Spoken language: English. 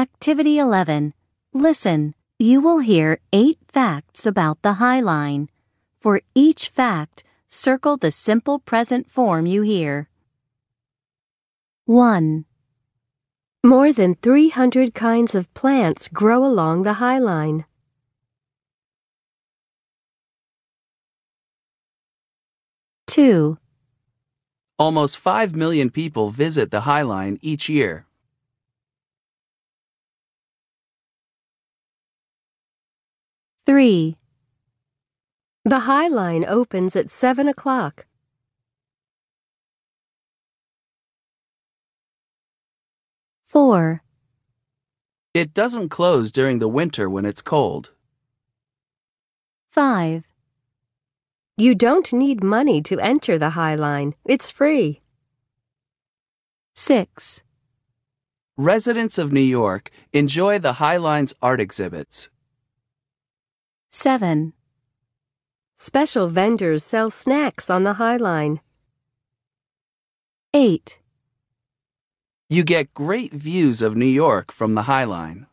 Activity 11. Listen. You will hear 8 facts about the High Line. For each fact, circle the simple present form you hear. 1. More than 300 kinds of plants grow along the High Line. 2. Almost 5 million people visit the High Line each year. 3. The High Line opens at 7 o'clock. 4. It doesn't close during the winter when it's cold. 5. You don't need money to enter the High Line. It's free. 6. Residents of New York enjoy the High Line's art exhibits. 7. Special vendors sell snacks on the High Line. 8. You get great views of New York from the High Line.